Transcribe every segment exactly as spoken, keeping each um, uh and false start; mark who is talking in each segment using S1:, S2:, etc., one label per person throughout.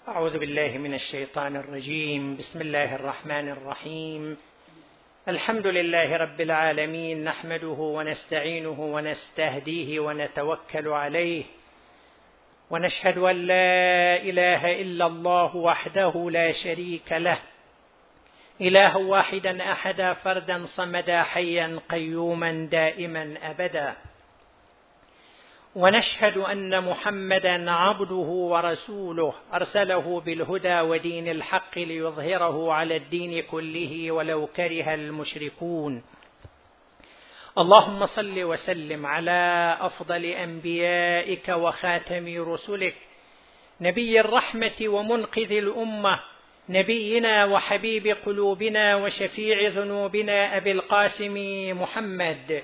S1: أعوذ بالله من الشيطان الرجيم. بسم الله الرحمن الرحيم. الحمد لله رب العالمين، نحمده ونستعينه ونستهديه ونتوكل عليه، ونشهد أن لا إله إلا الله وحده لا شريك له، إله واحدا أحدا فردا صمدا حيا قيوما دائما أبدا، ونشهد أن محمدا عبده ورسوله أرسله بالهدى ودين الحق ليظهره على الدين كله ولو كره المشركون. اللهم صل وسلم على أفضل أنبيائك وخاتم رسلك، نبي الرحمة ومنقذ الأمة، نبينا وحبيب قلوبنا وشفيع ذنوبنا أبي القاسم محمد.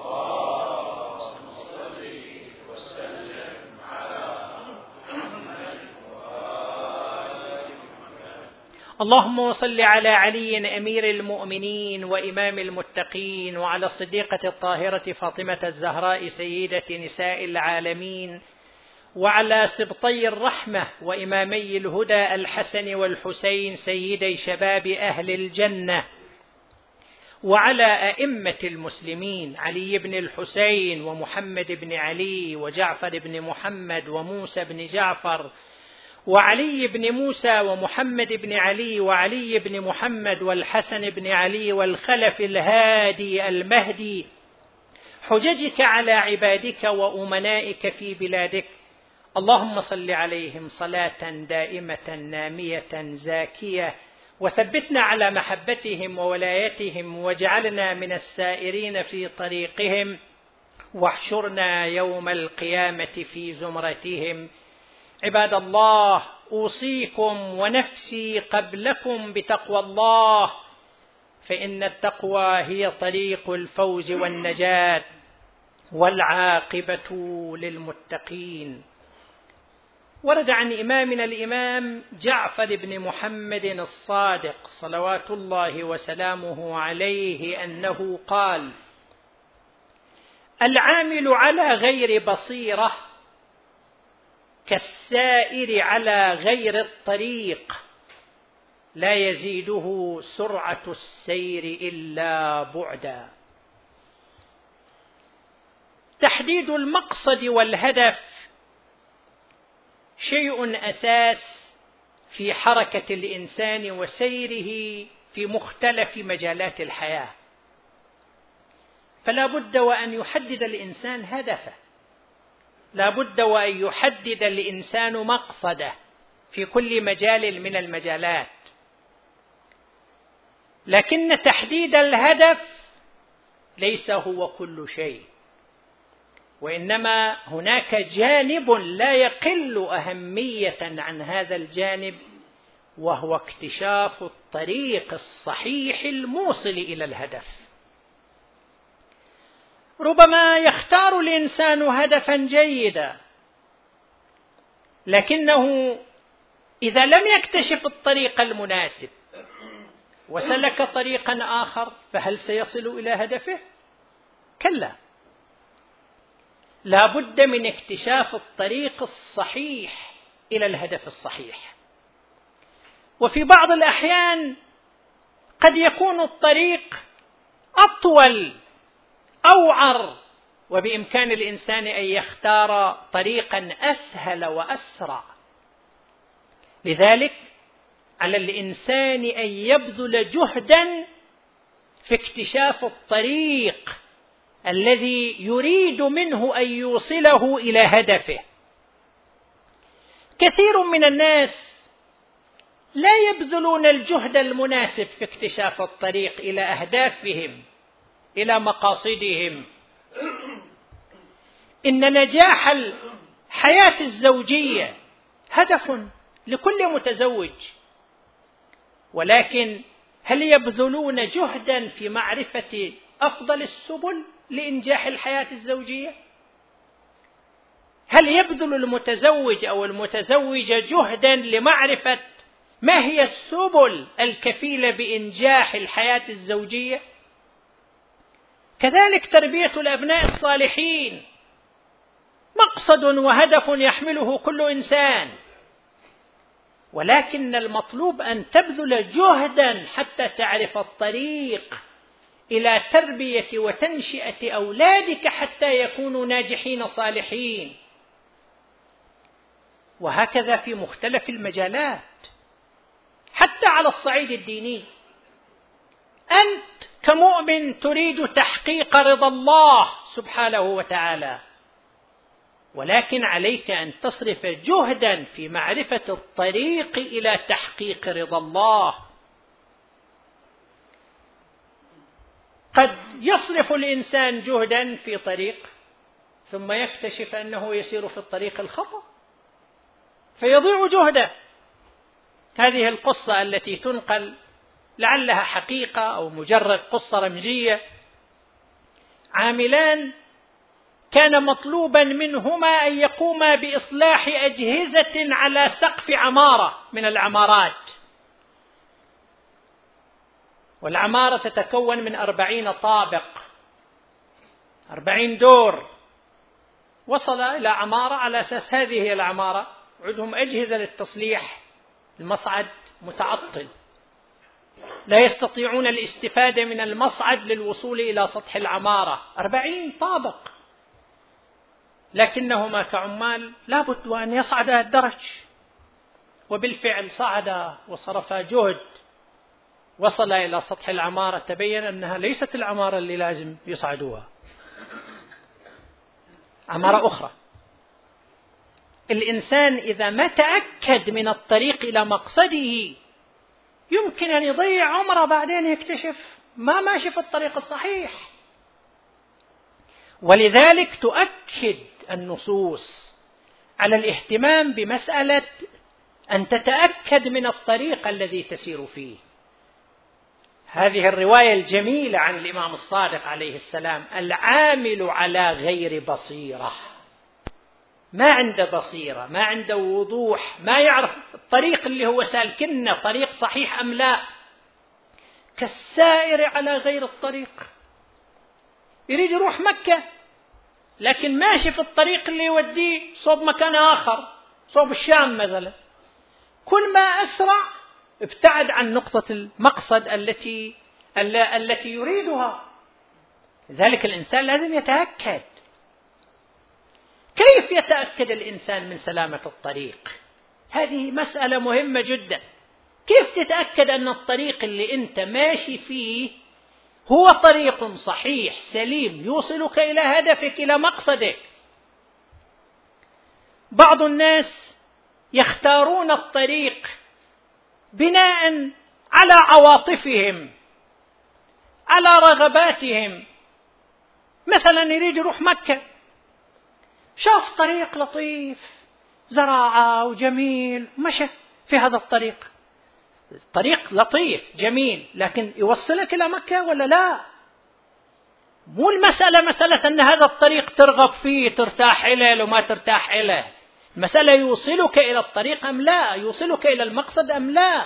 S1: اللهم صل على علي أمير المؤمنين وإمام المتقين، وعلى الصديقة الطاهرة فاطمة الزهراء سيدة نساء العالمين، وعلى سبطي الرحمة وإمامي الهدى الحسن والحسين سيدي شباب أهل الجنة، وعلى أئمة المسلمين علي بن الحسين ومحمد بن علي وجعفر بن محمد وموسى بن جعفر وعلي بن موسى ومحمد بن علي وعلي بن محمد والحسن بن علي والخلف الهادي المهدي، حججك على عبادك وأمنائك في بلادك. اللهم صل عليهم صلاة دائمة نامية زاكية، وثبتنا على محبتهم وولايتهم، واجعلنا من السائرين في طريقهم، واحشرنا يوم القيامة في زمرتهم. عباد الله، أوصيكم ونفسي قبلكم بتقوى الله، فإن التقوى هي طريق الفوز والنجاة، والعاقبة للمتقين. ورد عن إمامنا الإمام جعفر بن محمد الصادق صلوات الله وسلامه عليه أنه قال: العامل على غير بصيرة كالسائر على غير الطريق، لا يزيده سرعة السير إلا بعدا. تحديد المقصد والهدف شيء أساس في حركة الإنسان وسيره في مختلف مجالات الحياة، فلا بد وأن يحدد الإنسان هدفه، لا بد وأن يحدد الإنسان مقصده في كل مجال من المجالات. لكن تحديد الهدف ليس هو كل شيء، وإنما هناك جانب لا يقل أهمية عن هذا الجانب، وهو اكتشاف الطريق الصحيح الموصل إلى الهدف. ربما يختار الإنسان هدفا جيدا، لكنه إذا لم يكتشف الطريق المناسب وسلك طريقا آخر، فهل سيصل إلى هدفه؟ كلا، لا بد من اكتشاف الطريق الصحيح إلى الهدف الصحيح. وفي بعض الأحيان قد يكون الطريق أطول أوعر، وبإمكان الإنسان أن يختار طريقا أسهل وأسرع. لذلك على الإنسان أن يبذل جهدا في اكتشاف الطريق الذي يريد منه أن يوصله إلى هدفه. كثير من الناس لا يبذلون الجهد المناسب في اكتشاف الطريق إلى أهدافهم، إلى مقاصدهم. إن نجاح الحياة الزوجية هدف لكل متزوج، ولكن هل يبذلون جهدا في معرفة أفضل السبل لإنجاح الحياة الزوجية؟ هل يبذل المتزوج أو المتزوجة جهدا لمعرفة ما هي السبل الكفيلة بإنجاح الحياة الزوجية؟ كذلك تربية الأبناء الصالحين مقصد وهدف يحمله كل إنسان، ولكن المطلوب أن تبذل جهدا حتى تعرف الطريق إلى تربية وتنشئة أولادك حتى يكونوا ناجحين صالحين. وهكذا في مختلف المجالات، حتى على الصعيد الديني. أنت كمؤمن تريد تحقيق رضا الله سبحانه وتعالى، ولكن عليك أن تصرف جهدا في معرفة الطريق إلى تحقيق رضا الله. قد يصرف الإنسان جهدا في طريق ثم يكتشف أنه يسير في الطريق الخطأ فيضيع جهده. هذه القصة التي تنقل لعلها حقيقة أو مجرد قصة رمزية. عاملان كان مطلوبا منهما أن يقوما بإصلاح أجهزة على سقف عمارة من العمارات، والعمارة تتكون من أربعين طابق، أربعين دور. وصل إلى عمارة على أساس هذه هي العمارة، عندهم أجهزة للتصليح، المصعد متعطل، لا يستطيعون الاستفادة من المصعد للوصول إلى سطح العمارة، أربعين طابق، لكنهما كعمال لابد وأن يصعدا الدرج. وبالفعل صعدا وصرفا جهد، وصل إلى سطح العمارة، تبين أنها ليست العمارة اللي لازم يصعدوها، عمارة أخرى. الإنسان إذا ما تأكد من الطريق إلى مقصده يمكن أن يضيع عمره، بعدين يكتشف ما ماشي في الطريق الصحيح. ولذلك تؤكد النصوص على الاهتمام بمسألة أن تتأكد من الطريق الذي تسير فيه. هذه الرواية الجميلة عن الإمام الصادق عليه السلام: العامل على غير بصيرة، ما عنده بصيرة، ما عنده وضوح، ما يعرف الطريق اللي هو سالكنه طريق صحيح أم لا، كالسائر على غير الطريق. يريد يروح مكة لكن ماشي في الطريق اللي يوديه صوب مكان آخر، صوب الشام مثلا. كل ما أسرع ابتعد عن نقطة المقصد التي التي يريدها. لذلك الإنسان لازم يتأكد. كيف يتأكد الإنسان من سلامة الطريق؟ هذه مسألة مهمة جدا. كيف تتأكد أن الطريق اللي أنت ماشي فيه هو طريق صحيح سليم يوصلك إلى هدفك، إلى مقصدك؟ بعض الناس يختارون الطريق بناء على عواطفهم، على رغباتهم. مثلا يريد يروح مكة، شاف طريق لطيف زراعة وجميل، مشى في هذا الطريق، طريق لطيف جميل، لكن يوصلك إلى مكة ولا لا؟ مو المسألة مسألة أن هذا الطريق ترغب فيه ترتاح إليه وما ترتاح إليه، المسألة يوصلك إلى الطريق أم لا، يوصلك إلى المقصد أم لا.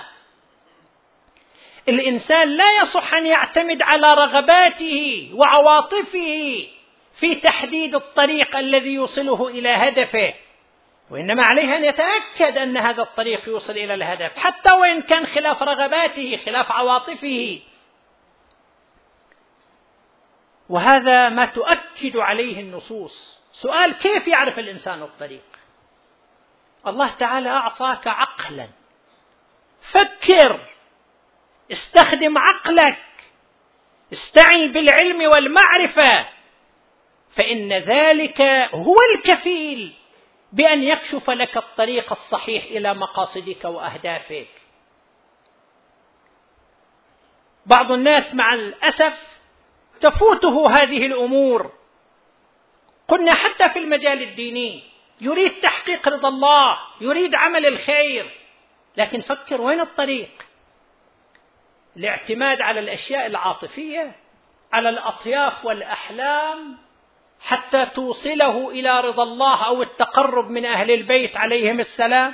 S1: الإنسان لا يصح أن يعتمد على رغباته وعواطفه في تحديد الطريق الذي يوصله إلى هدفه، وإنما عليه أن يتأكد أن هذا الطريق يوصل إلى الهدف حتى وإن كان خلاف رغباته، خلاف عواطفه. وهذا ما تؤكد عليه النصوص. سؤال: كيف يعرف الإنسان الطريق؟ الله تعالى أعطاك عقلا، فكر، استخدم عقلك، استعن بالعلم والمعرفة، فإن ذلك هو الكفيل بأن يكشف لك الطريق الصحيح إلى مقاصدك وأهدافك. بعض الناس مع الأسف تفوته هذه الأمور. قلنا حتى في المجال الديني يريد تحقيق رضا الله، يريد عمل الخير، لكن فكر وين الطريق؟ الاعتماد على الأشياء العاطفية، على الأطياف والأحلام حتى توصله إلى رضا الله أو التقرب من أهل البيت عليهم السلام،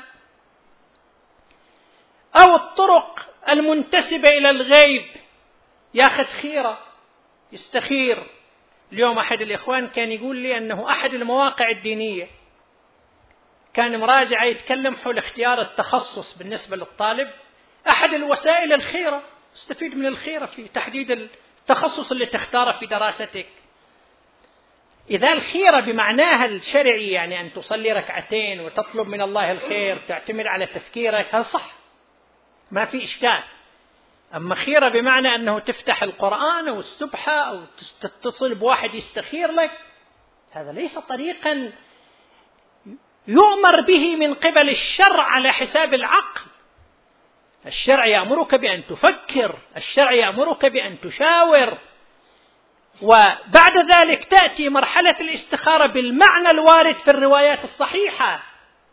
S1: أو الطرق المنتسبة إلى الغيب، ياخذ خيرة، يستخير. اليوم أحد الإخوان كان يقول لي أنه أحد المواقع الدينية كان مراجعة يتكلم حول اختيار التخصص بالنسبة للطالب. أحد الوسائل الخيرة، استفيد من الخيرة في تحديد التخصص اللي تختاره في دراستك. إذا الخيرة بمعناها الشرعي يعني أن تصلي ركعتين وتطلب من الله الخير، تعتمد على تفكيرك، هذا صح، ما في إشكال. أما خيرة بمعنى أنه تفتح القرآن أو السبحة أو تتصل بواحد يستخير لك، هذا ليس طريقا يؤمر به من قبل الشرع على حساب العقل. الشرع يأمرك بأن تفكر، الشرع يأمرك بأن تشاور، وبعد ذلك تأتي مرحلة الاستخارة بالمعنى الوارد في الروايات الصحيحة.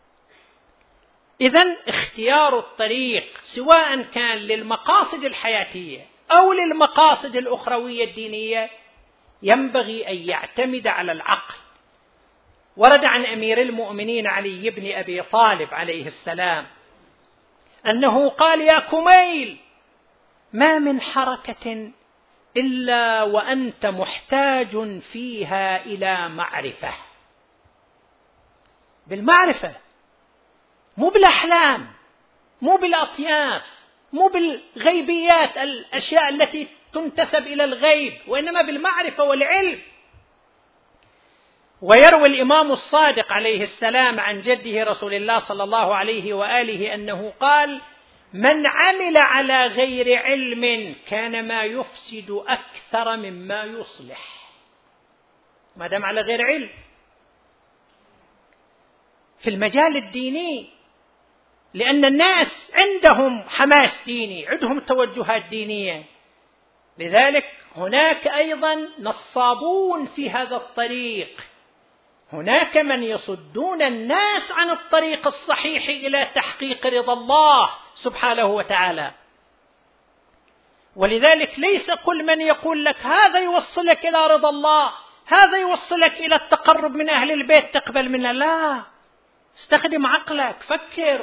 S1: إذن اختيار الطريق سواء كان للمقاصد الحياتية أو للمقاصد الأخروية الدينية ينبغي أن يعتمد على العقل. ورد عن أمير المؤمنين علي بن أبي طالب عليه السلام أنه قال: يا كميل، ما من حركة إلا وأنت محتاج فيها إلى معرفة. بالمعرفة، مو بالأحلام، مو بالأطياف، مو بالغيبيات، الأشياء التي تنتسب إلى الغيب، وإنما بالمعرفة والعلم. ويروي الإمام الصادق عليه السلام عن جده رسول الله صلى الله عليه وآله أنه قال: من عمل على غير علم كان ما يفسد أكثر مما يصلح. ما دام على غير علم في المجال الديني، لأن الناس عندهم حماس ديني، عندهم توجهات دينية، لذلك هناك أيضا نصابون في هذا الطريق، هناك من يصدون الناس عن الطريق الصحيح إلى تحقيق رضا الله سبحانه وتعالى. ولذلك ليس كل من يقول لك هذا يوصلك إلى رضا الله، هذا يوصلك إلى التقرب من أهل البيت تقبل منه. لا، استخدم عقلك، فكر.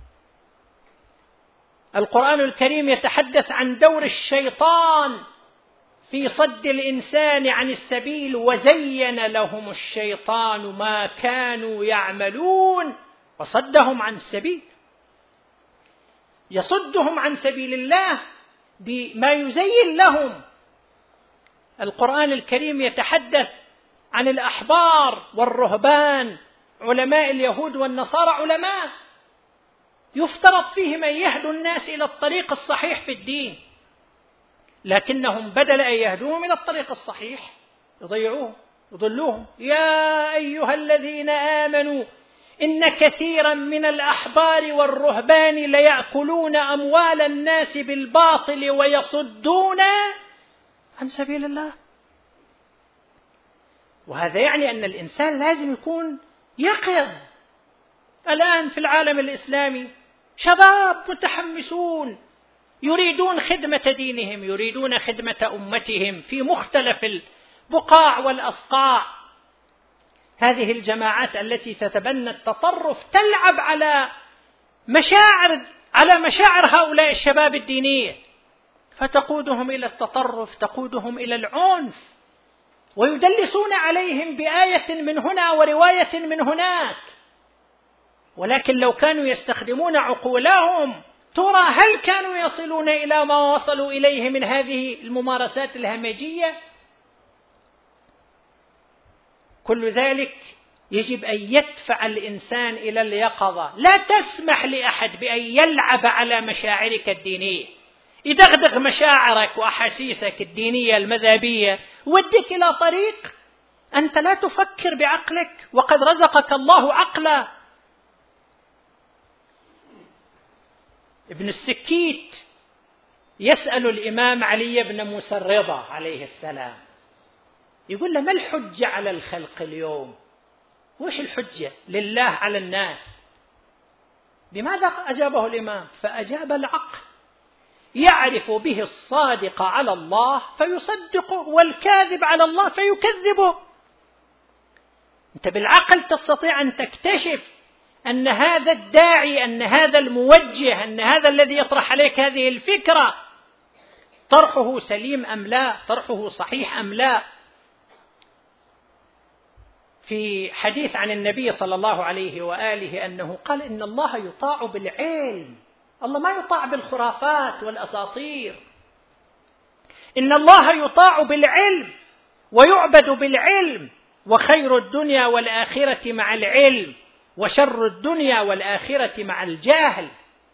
S1: القرآن الكريم يتحدث عن دور الشيطان في صد الإنسان عن السبيل: وزين لهم الشيطان ما كانوا يعملون وصدهم عن السبيل. يصدهم عن سبيل الله بما يزين لهم. القرآن الكريم يتحدث عن الأحبار والرهبان، علماء اليهود والنصارى، علماء يفترض فيهم أن يهدوا الناس إلى الطريق الصحيح في الدين، لكنهم بدل أن يهدوهم إلى الطريق الصحيح يضيعوهم يضلوهم. يا أيها الذين آمنوا إن كثيرا من الأحبار والرهبان ليأكلون أموال الناس بالباطل ويصدون عن سبيل الله. وهذا يعني أن الإنسان لازم يكون يقظ. الآن في العالم الإسلامي شباب متحمسون يريدون خدمة دينهم، يريدون خدمة أمتهم في مختلف البقاع والأصقاع. هذه الجماعات التي تتبنى التطرف تلعب على مشاعر على مشاعر هؤلاء الشباب الدينية، فتقودهم إلى التطرف، تقودهم إلى العنف، ويدلسون عليهم بآية من هنا ورواية من هناك. ولكن لو كانوا يستخدمون عقولهم ترى هل كانوا يصلون إلى ما وصلوا إليه من هذه الممارسات الهمجية؟ كل ذلك يجب أن يدفع الإنسان إلى اليقظة. لا تسمح لأحد بأن يلعب على مشاعرك الدينية، يدغدغ مشاعرك وأحاسيسك الدينية المذهبية، ودك إلى طريق أنت لا تفكر بعقلك وقد رزقك الله عقلا. ابن السكيت يسأل الإمام علي بن موسى الرضا عليه السلام، يقول له: ما الحجة على الخلق اليوم؟ وش الحجة لله على الناس؟ بماذا أجابه الإمام؟ فأجاب: العقل، يعرف به الصادق على الله فيصدقه والكاذب على الله فيكذبه. أنت بالعقل تستطيع أن تكتشف أن هذا الداعي، أن هذا الموجه، أن هذا الذي يطرح عليك هذه الفكرة طرحه سليم أم لا، طرحه صحيح أم لا. في حديث عن النبي صلى الله عليه وآله أنه قال إن الله يطاع بالعلم، الله ما يطاع بالخرافات والأساطير، إن الله يطاع بالعلم ويعبد بالعلم، وخير الدنيا والآخرة مع العلم، وشر الدنيا والآخرة مع الجاهل.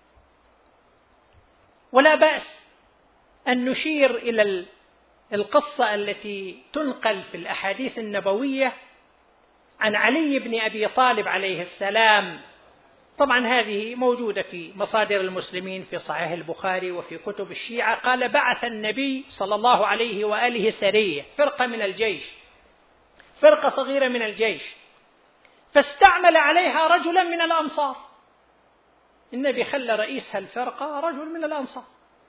S1: ولا بأس أن نشير إلى القصة التي تنقل في الأحاديث النبوية عن علي بن أبي طالب عليه السلام. طبعا هذه موجودة في مصادر المسلمين في صحيح البخاري وفي كتب الشيعة. قال: بعث النبي صلى الله عليه وآله سرية، فرقة من الجيش، فرقة صغيرة من الجيش، فاستعمل عليها رجلا من الأنصار. النبي خلى رئيس هالفرقة رجل من الأنصار،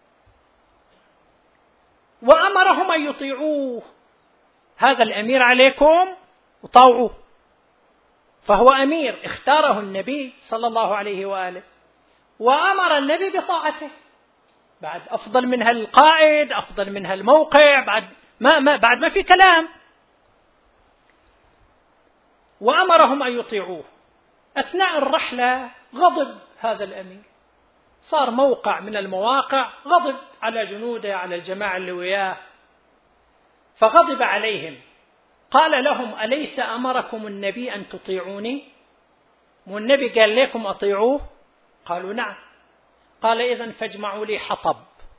S1: وأمرهم أن يطيعوه. هذا الأمير عليكم وطاوعوه، فهو أمير اختاره النبي صلى الله عليه وآله، وأمر النبي بطاعته. بعد أفضل من هالقائد، أفضل من هالموقع، بعد ما, ما بعد ما في كلام. وأمرهم أن يطيعوه. أثناء الرحلة غضب هذا الأمير، صار موقع من المواقع، غضب على جنوده، على الجماعة اللي وياه، فغضب عليهم. قال لهم: أليس أمركم النبي أن تطيعوني؟ والنبي قال لكم أطيعوه؟ قالوا: نعم. قال: إذن فاجمعوا لي حطب.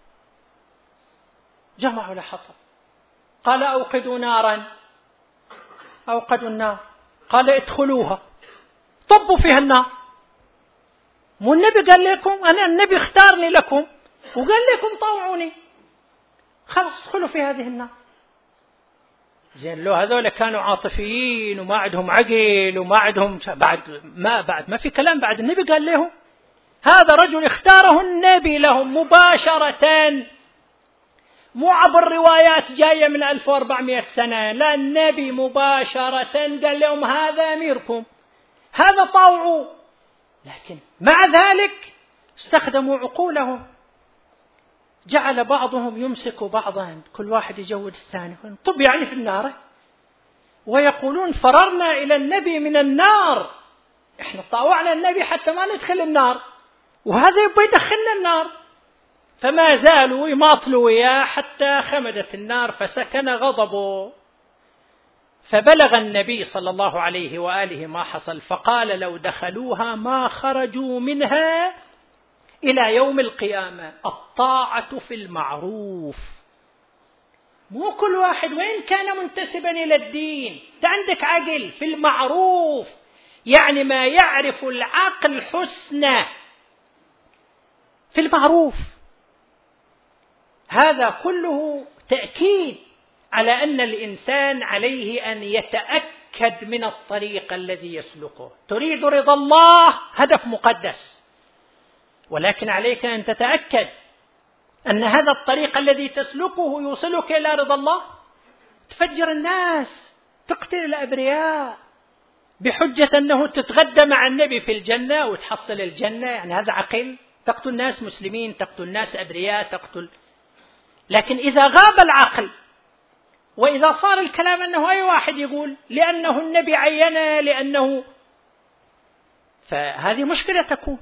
S1: جمعوا له حطب. قال: أوقدوا نارا. أوقدوا النار. قال: ادخلوها. طبوا فيها النار. مو النبي قال لكم؟ أنا النبي اختارني لكم وقال لكم طوعوني، خلاص ادخلوا في هذه النار. زين، لو هذول كانوا عاطفيين وما عندهم عقل وما عندهم بعد ما بعد ما في كلام، بعد النبي قال لهم. هذا رجل اختاره النبي لهم مباشرة، مو عبر روايات جاية من ألف وأربعمائة سنة، لا، النبي مباشرة قال لهم: هذا أميركم، هذا طاوعوا. لكن مع ذلك استخدموا عقولهم، جعل بعضهم يمسك بعضا، كل واحد يجود الثاني، طب يعني في النار، ويقولون: فررنا إلى النبي من النار، إحنا طاوعنا النبي حتى ما ندخل النار، وهذا يبغى يدخلنا النار. فما زالوا يماطلوا وياه حتى خمدت النار فسكن غضبه. فبلغ النبي صلى الله عليه وآله ما حصل، فقال: لو دخلوها ما خرجوا منها إلى يوم القيامة. الطاعة في المعروف. مو كل واحد وين كان منتسبا إلى الدين، أنت عندك عقل، في المعروف، يعني ما يعرف العقل حسنه في المعروف. هذا كله تأكيد على أن الإنسان عليه أن يتأكد من الطريق الذي يسلكه. تريد رضا الله، هدف مقدس، ولكن عليك أن تتأكد أن هذا الطريق الذي تسلكه يوصلك إلى رضا الله. تفجر الناس، تقتل الأبرياء بحجة أنه تتغدى مع النبي في الجنة وتحصل الجنة، يعني هذا عقل؟ تقتل ناس مسلمين، تقتل ناس أبرياء، تقتل. لكن إذا غاب العقل، وإذا صار الكلام أنه أي واحد يقول لأنه النبي عينه، لأنه، فهذه مشكلة تكون.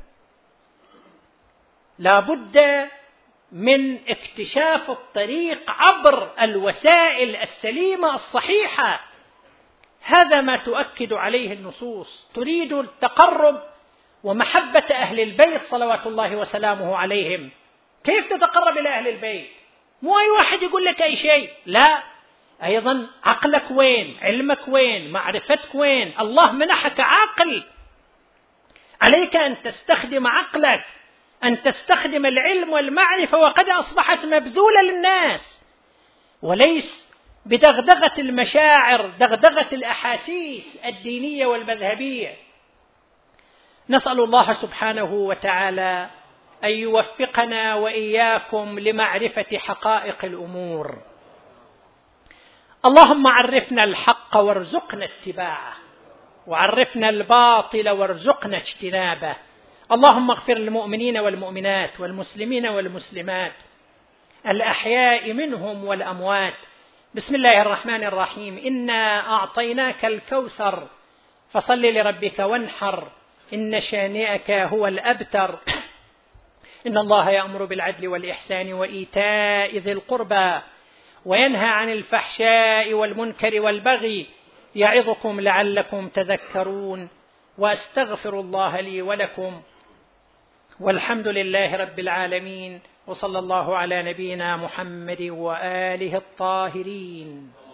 S1: لا بد من اكتشاف الطريق عبر الوسائل السليمة الصحيحة. هذا ما تؤكد عليه النصوص. تريد التقرب ومحبة أهل البيت صلوات الله وسلامه عليهم، كيف تتقرب إلى أهل البيت؟ مو أي واحد يقول لك أي شيء، لا، أيضا عقلك وين، علمك وين، معرفتك وين. الله منحك عقل، عليك أن تستخدم عقلك، أن تستخدم العلم والمعرفة، وقد أصبحت مبذولة للناس، وليس بدغدغة المشاعر، دغدغة الأحاسيس الدينية والمذهبية. نسأل الله سبحانه وتعالى أن يوفقنا وإياكم لمعرفة حقائق الأمور. اللهم عرفنا الحق وارزقنا اتباعه، وعرفنا الباطل وارزقنا اجتنابه. اللهم اغفر للمؤمنين والمؤمنات والمسلمين والمسلمات الأحياء منهم والأموات، بسم الله الرحمن الرحيم. إنا أعطيناك الكوثر فصل لربك وانحر إن شانئك هو الأبتر. إن الله يأمر بالعدل والإحسان وإيتاء ذي القربى وينهى عن الفحشاء والمنكر والبغي يعظكم لعلكم تذكرون. وأستغفر الله لي ولكم والحمد لله رب العالمين، وصلى الله على نبينا محمد وآله الطاهرين.